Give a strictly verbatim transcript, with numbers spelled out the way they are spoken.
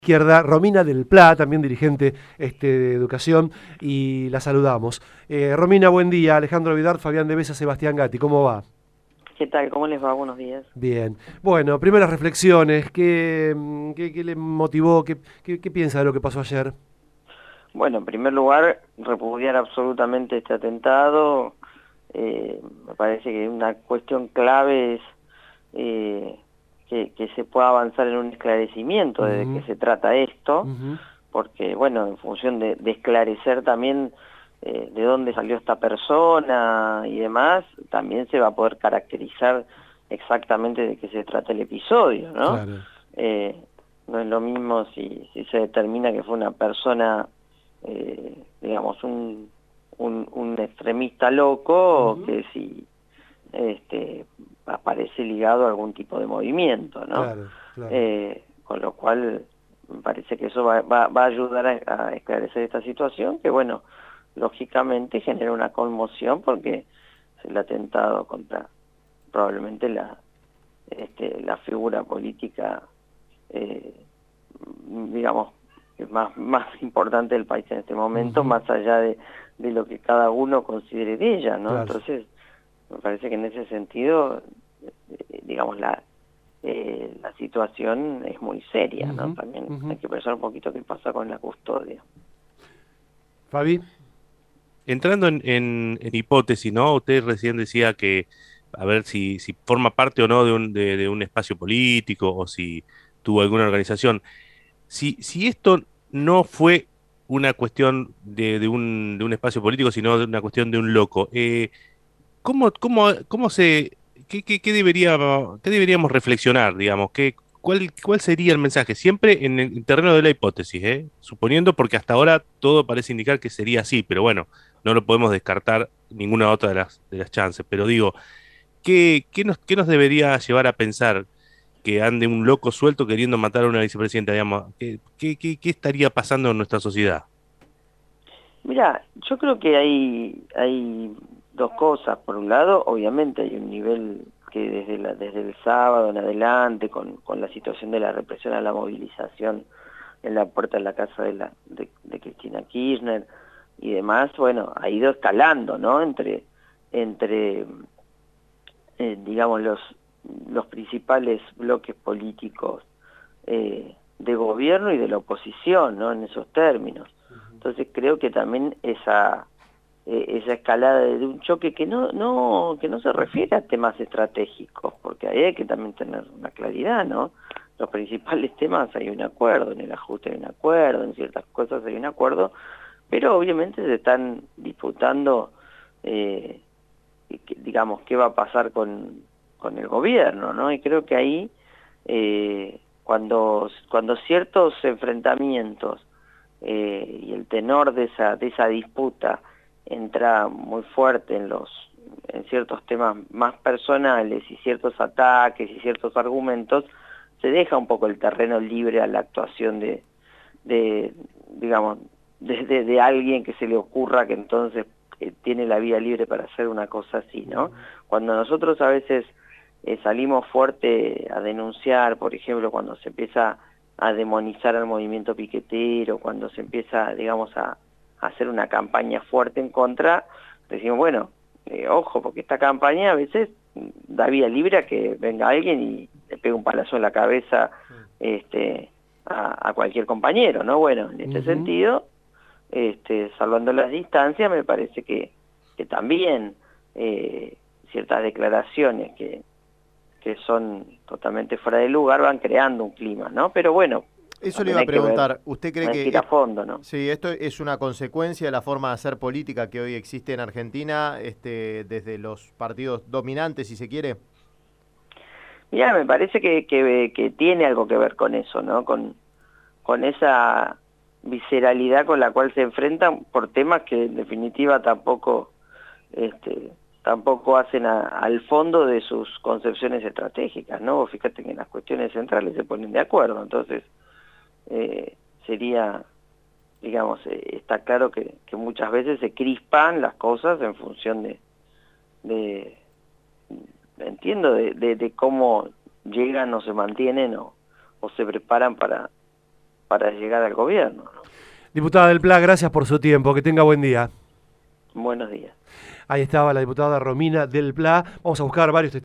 Izquierda, Romina del Pla, también dirigente este, de Educación, y la saludamos. Eh, Romina, buen día. Alejandro Vidal, Fabián de Besa, Sebastián Gatti, ¿cómo va? ¿Qué tal? ¿Cómo les va? Buenos días. Bien. Bueno, primeras reflexiones. ¿Qué, mm, qué, qué le motivó? ¿Qué, qué, qué piensa de lo que pasó ayer? Bueno, en primer lugar, repudiar absolutamente este atentado. Eh, me parece que una cuestión clave es eh, que, que se pueda avanzar en un esclarecimiento de qué Ujú, se trata esto, ujú, porque, bueno, en función de, de esclarecer también eh, de dónde salió esta persona y demás, también se va a poder caracterizar exactamente de qué se trata el episodio, ¿no? claro. Eh, no es lo mismo si, si se determina que fue una persona, eh, digamos, un, un, un extremista loco, Ujú, que si este, aparece ligado a algún tipo de movimiento, ¿no? claro, claro. Eh, con lo cual, me parece que eso va, va, va a ayudar a, a esclarecer esta situación, que bueno, lógicamente genera una conmoción porque es el atentado contra probablemente la, este, la figura política, eh, digamos, más, más importante del país en este momento, Ujú, más allá de, de lo que cada uno considere de ella, ¿no? claro. Entonces, me parece que en ese sentido, eh, digamos, la, eh, la situación es muy seria, ¿no? Ujú, También ujú. hay que pensar un poquito qué pasa con la custodia. Fabi. Entrando en, en- en hipótesis, ¿no? Usted recién decía que a ver si, si forma parte o no de un, de, de un espacio político o si tuvo alguna organización. Si, si esto no fue una cuestión de, de un, de un espacio político, sino de una cuestión de un loco, eh, ¿cómo, cómo, cómo se, qué, qué, qué debería, qué deberíamos reflexionar, digamos? ¿Qué, cuál, cuál sería el mensaje? Siempre en el terreno de la hipótesis, ¿eh? Suponiendo, porque hasta ahora todo parece indicar que sería así, pero bueno, no lo podemos descartar ninguna otra de las, de las chances. Pero digo, ¿qué, qué nos, qué nos debería llevar a pensar que ande un loco suelto queriendo matar a una vicepresidenta, digamos? ¿Qué, qué, qué, qué estaría pasando en nuestra sociedad? Mira, yo creo que hay, hay dos cosas. Por un lado, obviamente hay un nivel que desde, la, desde el sábado en adelante, con, con la situación de la represión a la movilización en la puerta de la casa de, la, de, de Cristina Kirchner y demás, bueno, ha ido escalando, ¿no? Entre, entre eh, digamos, los, los principales bloques políticos eh, de gobierno y de la oposición, ¿no? En esos términos. Entonces creo que también esa, eh, esa escalada de un choque que no, no, que no se refiere a temas estratégicos, porque ahí hay que también tener una claridad, ¿no? Los principales temas hay un acuerdo, en el ajuste hay un acuerdo, en ciertas cosas hay un acuerdo, pero obviamente se están disputando, eh, que, digamos, qué va a pasar con, con el gobierno, ¿no? Y creo que ahí, eh, cuando, cuando ciertos enfrentamientos eh, y el tenor de esa, de esa disputa entra muy fuerte en los en ciertos temas más personales y ciertos ataques y ciertos argumentos, se deja un poco el terreno libre a la actuación de, de digamos, de, de, de alguien que se le ocurra que entonces eh, tiene la vía libre para hacer una cosa así, ¿no? Cuando nosotros a veces eh, salimos fuerte a denunciar, por ejemplo, cuando se empieza a demonizar al movimiento piquetero, cuando se empieza, digamos, a, a hacer una campaña fuerte en contra, decimos, bueno, eh, ojo, porque esta campaña a veces da vía libre a que venga alguien y le pegue un palazo en la cabeza, este, a, a cualquier compañero, ¿no? Bueno, en este Ujú. sentido, este, salvando las distancias, me parece que, que también eh, ciertas declaraciones que, que son totalmente fuera de lugar van creando un clima, ¿no? Pero bueno, Eso le también iba a hay que ver, preguntar. ¿Usted cree hay que que ir a es- fondo, ¿no? sí, esto es una consecuencia de la forma de hacer política que hoy existe en Argentina, este, desde los partidos dominantes, si se quiere? Mira, me parece que, que, que tiene algo que ver con eso, ¿no? Con, con esa visceralidad con la cual se enfrentan por temas que en definitiva tampoco este, tampoco hacen a, al fondo de sus concepciones estratégicas, ¿no? Vos fíjate que en las cuestiones centrales se ponen de acuerdo, entonces eh, sería, digamos, eh, está claro que, que muchas veces se crispan las cosas en función de, de entiendo, de, de, de cómo llegan o se mantienen o, o se preparan para, para llegar al gobierno, ¿no? Diputada del Pla, gracias por su tiempo, que tenga buen día. Buenos días. Ahí estaba la diputada Romina del Pla. Vamos a buscar varios testimonios.